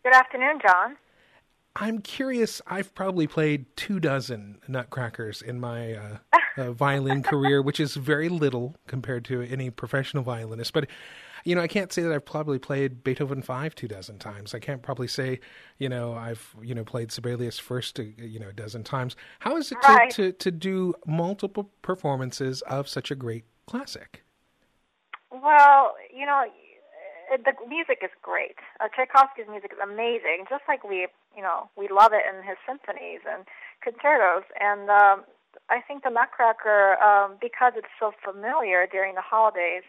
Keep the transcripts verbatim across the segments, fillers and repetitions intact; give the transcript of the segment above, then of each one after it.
Good afternoon, John. I'm curious, I've probably played two dozen nutcrackers in my uh, uh, violin career, which is very little compared to any professional violinist. But, you know, I can't say that I've probably played Beethoven five two dozen times. I can't probably say, you know, I've, you know, played Sibelius First, uh, you know, a dozen times. How is it to, Right. to, to do multiple performances of such a great classic? Well, you know, the music is great. Uh, Tchaikovsky's music is amazing, just like we, you know, we love it in his symphonies and concertos. And um, I think the Nutcracker, um, because it's so familiar during the holidays,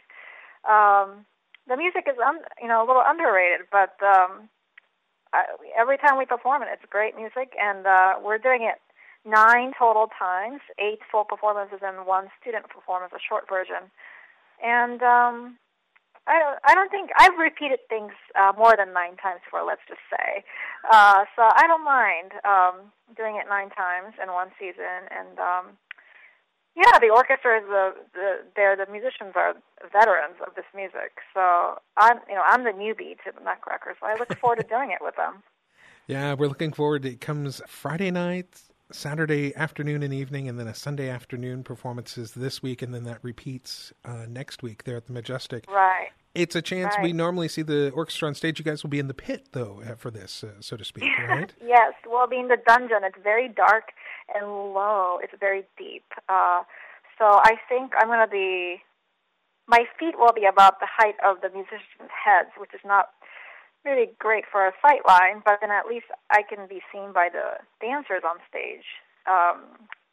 um, the music is, un- you know, a little underrated. But um, I, every time we perform it, it's great music, and uh, we're doing it nine total times, eight full performances and one student performance, a short version. And um, I don't, I don't think I've repeated things uh, more than nine times before. Let's just say, uh, so I don't mind um, doing it nine times in one season. And um, yeah, the orchestra is the, the they're the musicians are veterans of this music. So I'm you know I'm the newbie to the Nutcracker, so I look forward to doing it with them. Yeah, we're looking forward. It comes Friday night, Saturday afternoon and evening, and then a Sunday afternoon performances this week, and then that repeats uh, next week there at the Majestic. Right. It's a chance. Right. We normally see the orchestra on stage. You guys will be in the pit, though, uh, for this, uh, so to speak, right? Yes, we'll be in the dungeon. It's very dark and low. It's very deep. Uh, so I think I'm going to be, my feet will be about the height of the musicians' heads, which is not really great for a sight line, but then at least I can be seen by the dancers on stage. Um,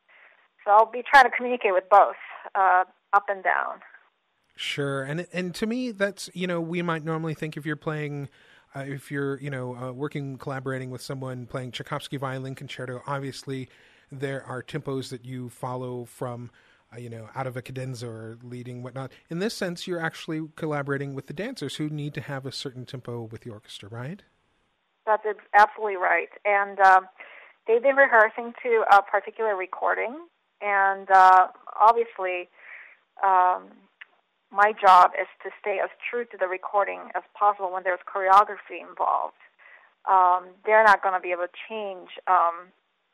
so I'll be trying to communicate with both, uh, up and down. Sure, and and to me, that's, you know, we might normally think if you're playing, uh, if you're, you know, uh, working, collaborating with someone playing Tchaikovsky violin concerto, obviously there are tempos that you follow from, uh, you know, out of a cadenza or leading, whatnot. In this sense, you're actually collaborating with the dancers who need to have a certain tempo with the orchestra, right? That's absolutely right. And um, they've been rehearsing to a particular recording, and uh, obviously um, my job is to stay as true to the recording as possible when there's choreography involved. Um, they're not going to be able to change, um,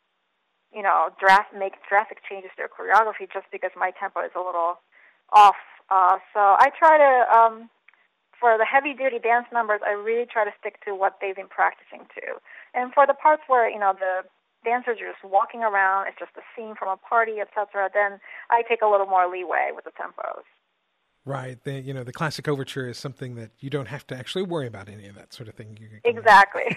you know, dras- make drastic changes to their choreography just because my tempo is a little off. Uh, so I try to, um, for the heavy-duty dance numbers, I really try to stick to what they've been practicing to. And for the parts where, you know, the dancers are just walking around, it's just a scene from a party, et cetera, then I take a little more leeway with the tempos. Right. The, you know, the classic overture is something that you don't have to actually worry about any of that sort of thing. You can, exactly.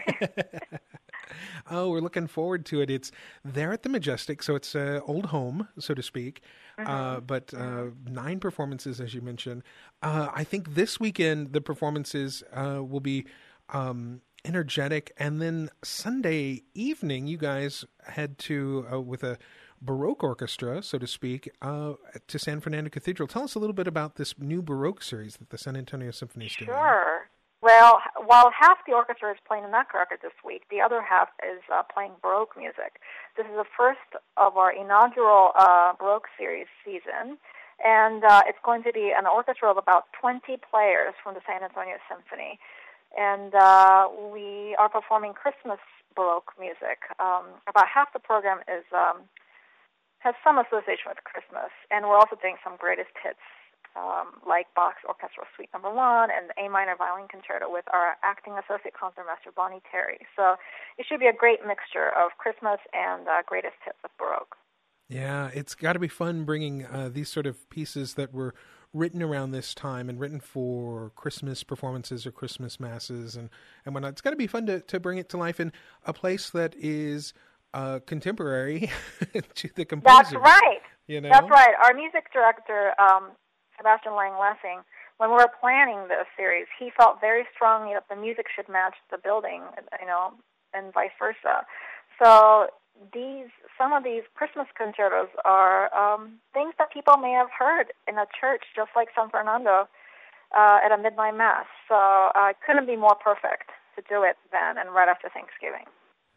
Oh, we're looking forward to it. It's there at the Majestic, so it's uh, old home, so to speak. Mm-hmm. Uh, but uh, mm-hmm. nine performances, as you mentioned. Uh, I think this weekend the performances uh, will be um, energetic, and then Sunday evening, you guys head to uh, with a Baroque orchestra, so to speak, uh, to San Fernando Cathedral. Tell us a little bit about this new Baroque series that the San Antonio Symphony is doing. Sure. Well, while half the orchestra is playing the Nutcracker this week, the other half is uh, playing Baroque music. This is the first of our inaugural uh, Baroque series season, and uh, it's going to be an orchestra of about twenty players from the San Antonio Symphony. And uh, we are performing Christmas Baroque music. Um, about half the program is um, has some association with Christmas, and we're also doing some greatest hits, um, like Bach's Orchestral Suite Number One and the A minor violin concerto with our acting associate concertmaster Bonnie Terry. So it should be a great mixture of Christmas and uh, greatest hits of Baroque. Yeah, it's got to be fun bringing uh, these sort of pieces that were written around this time and written for Christmas performances or Christmas masses and, and whatnot. It's got to be fun to, to bring it to life in a place that is uh, contemporary to the composer. That's right. You know? That's right. Our music director, um, Sebastian Lang-Lessing, when we were planning this series, he felt very strongly that the music should match the building, you know, and vice versa. So these, some of these Christmas concertos are um, things that people may have heard in a church, just like San Fernando, uh, at a midnight mass. So uh, it couldn't be more perfect to do it then and right after Thanksgiving.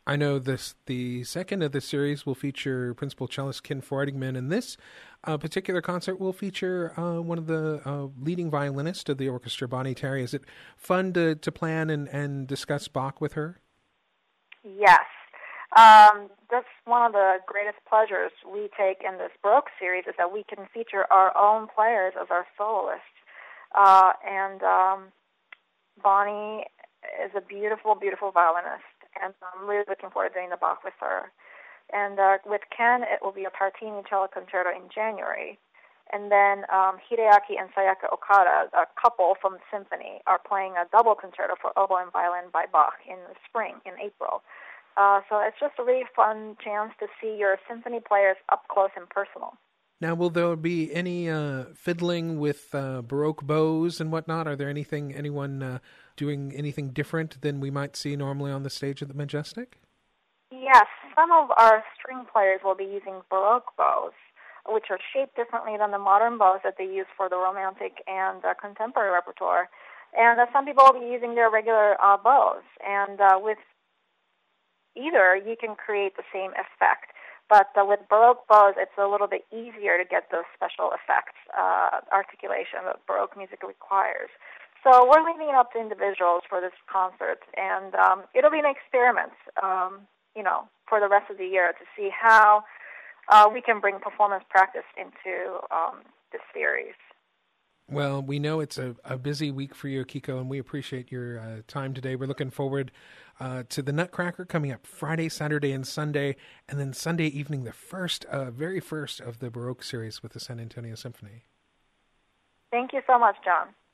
I know this. The second of the series will feature principal cellist Ken Freudigman, and this uh, particular concert will feature uh, one of the uh, leading violinists of the orchestra, Bonnie Terry. Is it fun to, to plan and, and discuss Bach with her? Yes. Um, that's one of the greatest pleasures we take in this Baroque series is that we can feature our own players as our soloists. Uh, and um, Bonnie is a beautiful, beautiful violinist. And I'm really looking forward to doing the Bach with her. And uh, with Ken, it will be a Tartini cello concerto in January. And then um, Hideaki and Sayaka Okada, a couple from the symphony, are playing a double concerto for oboe and violin by Bach in the spring, in April. Uh, so it's just a really fun chance to see your symphony players up close and personal. Now, will there be any uh, fiddling with uh, Baroque bows and whatnot? Are there anything, anyone uh, doing anything different than we might see normally on the stage at the Majestic? Yes, some of our string players will be using Baroque bows, which are shaped differently than the modern bows that they use for the Romantic and uh, contemporary repertoire. And uh, some people will be using their regular uh, bows. And uh, with either, you can create the same effect. But uh, with Baroque bows, it's a little bit easier to get those special effects, uh, articulation that Baroque music requires. So we're leaving it up to individuals for this concert, and um, it'll be an experiment, um, you know, for the rest of the year to see how uh, we can bring performance practice into um, this series. Well, we know it's a, a busy week for you, Akiko, and we appreciate your uh, time today. We're looking forward uh, to the Nutcracker coming up Friday, Saturday, and Sunday, and then Sunday evening, the first, uh, very first of the Baroque series with the San Antonio Symphony. Thank you so much, John.